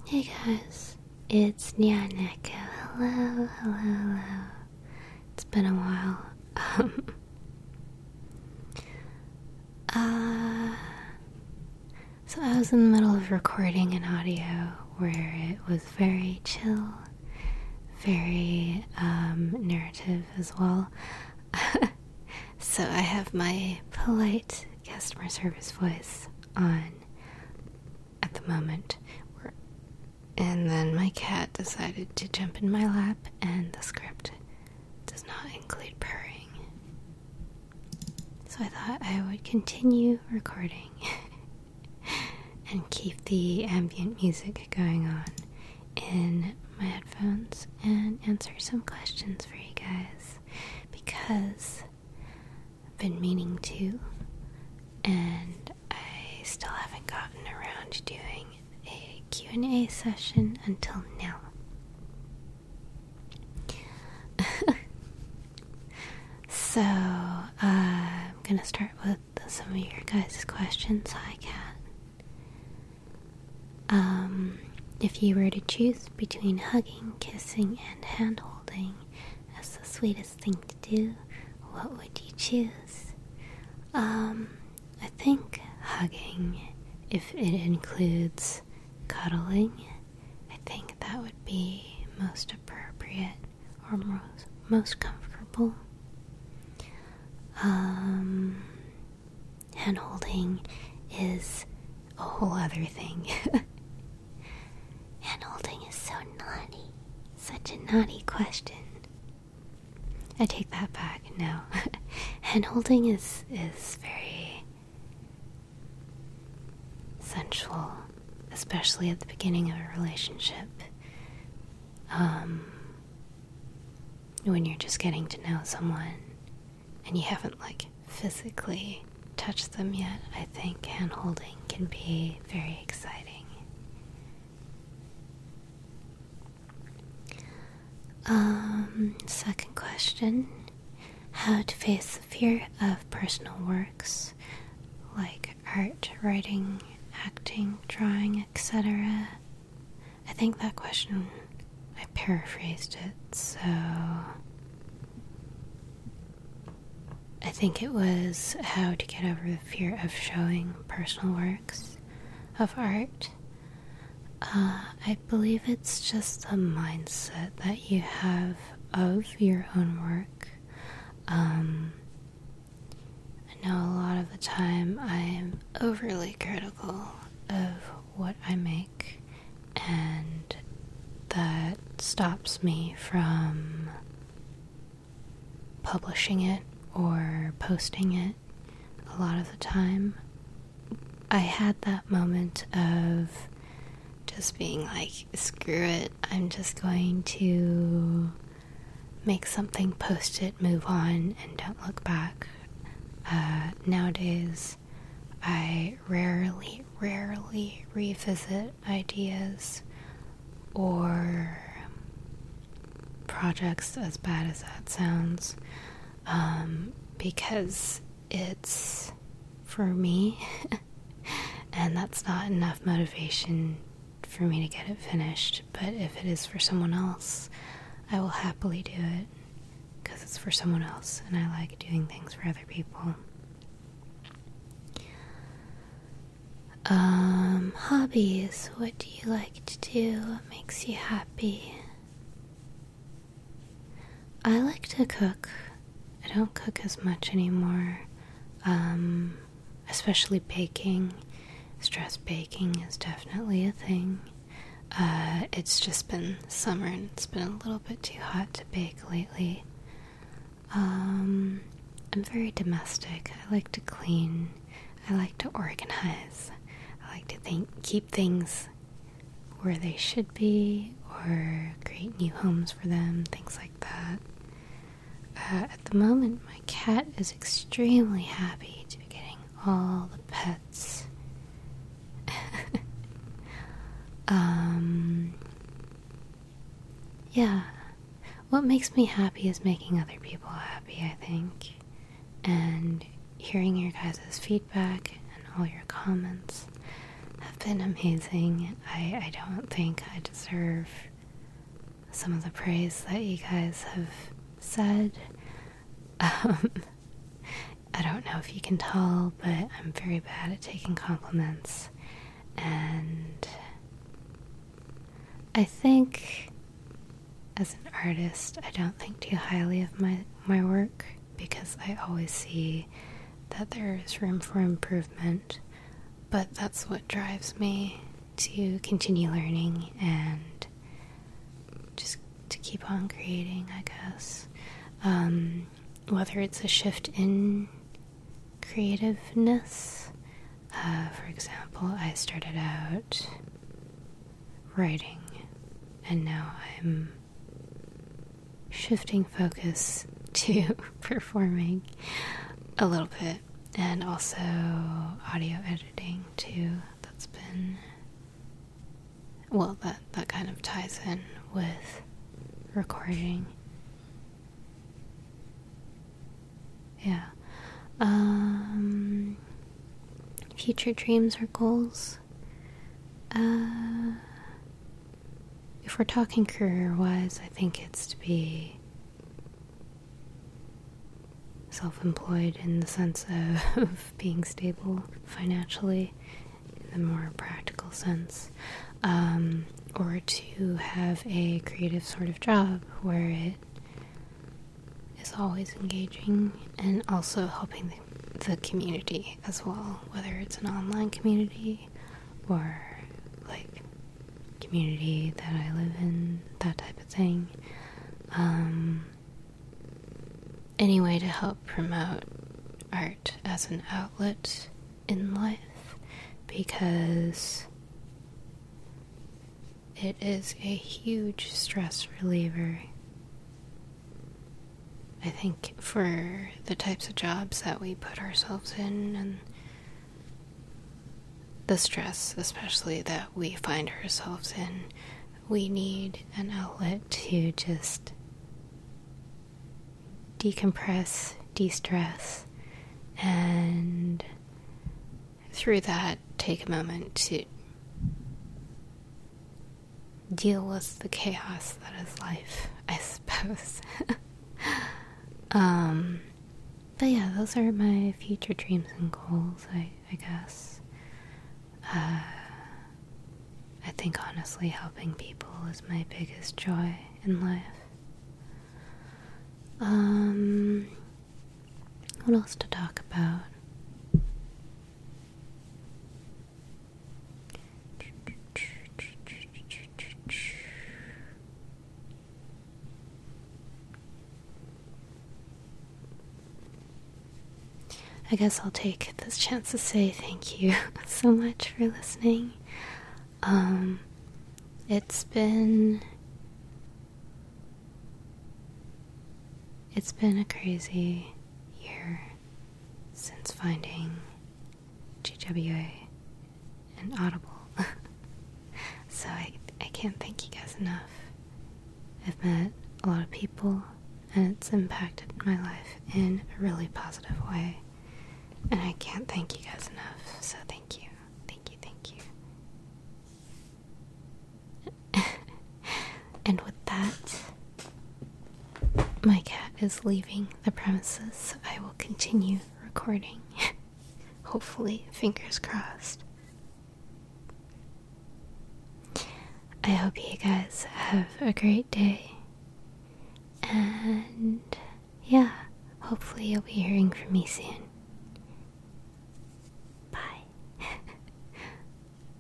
Hey guys, it's Nyaneko. Hello. It's been a while. So I was in the middle of recording an audio where it was very chill, very narrative as well. So I have my polite customer service voice on at the moment. And then my cat decided to jump in my lap, and the script does not include purring. So I thought I would continue recording and keep the ambient music going on in my headphones and answer some questions for you guys, because I've been meaning to, and I still haven't gotten around to doing a Q&A session until now. So, I'm gonna start with some of your guys' questions. Hi, Kat. If you were to choose between hugging, kissing, and hand-holding as the sweetest thing to do, what would you choose? I think hugging, if it includes cuddling, I think that would be most appropriate or most comfortable. Hand holding is a whole other thing. Hand holding is so naughty. Such a naughty question. I take that back. No. Hand holding is very sensual, especially at the beginning of a relationship. When you're just getting to know someone and you haven't physically touched them yet, I think hand holding can be very exciting. Second question, how to face the fear of personal works like art, writing, acting, drawing, etc. I think that question, I paraphrased it, so I think it was how to get over the fear of showing personal works of art. I believe it's just the mindset that you have of your own work. I know a lot of the time I'm overly critical of what I make, and that stops me from publishing it or posting it a lot of the time. I had that moment of just being like, screw it, I'm just going to make something, post it, move on, and don't look back. Nowadays, I rarely revisit ideas or projects, as bad as that sounds, because it's for me, and that's not enough motivation for me to get it finished. But if it is for someone else, I will happily do it, because it's for someone else, and I like doing things for other people. Hobbies. What do you like to do? What makes you happy? I like to cook. I don't cook as much anymore, especially baking. Stress baking is definitely a thing. It's just been summer and it's been a little bit too hot to bake lately. I'm very domestic. I like to clean. I like to organize. I like to keep things where they should be, or create new homes for them, things like that. At the moment, my cat is extremely happy to be getting all the pets. Yeah, what makes me happy is making other people happy, I think, and hearing your guys' feedback and all your comments have been amazing. I don't think I deserve some of the praise that you guys have said. Um, I don't know if you can tell, but I'm very bad at taking compliments. And I think as an artist, I don't think too highly of my work because I always see that there is room for improvement. But that's what drives me to continue learning and just to keep on creating, I guess. Whether it's a shift in creativeness. For example, I started out writing, and now I'm shifting focus to performing a little bit, and also audio editing too. That's been, well, that kind of ties in with recording. Yeah. Future dreams or goals. If we're talking career-wise, I think it's to be self-employed in the sense of being stable financially, in the more practical sense, or to have a creative sort of job where it is always engaging and also helping the community as well, whether it's an online community or like community that I live in, that type of thing. Any way to help promote art as an outlet in life, because it is a huge stress reliever. I think for the types of jobs that we put ourselves in and the stress especially that we find ourselves in, we need an outlet to just decompress, de-stress, and through that take a moment to deal with the chaos that is life, I suppose. But yeah, those are my future dreams and goals, I guess. I think honestly helping people is my biggest joy in life. What else to talk about? I guess I'll take this chance to say thank you so much for listening. It's been a crazy year since finding GWA and Audible. So I can't thank you guys enough. I've met a lot of people and it's impacted my life in a really positive way. And I can't thank you guys enough, so thank you. Thank you, thank you. And with that, my cat is leaving the premises, so I will continue recording. Hopefully, fingers crossed. I hope you guys have a great day. And yeah, hopefully you'll be hearing from me soon.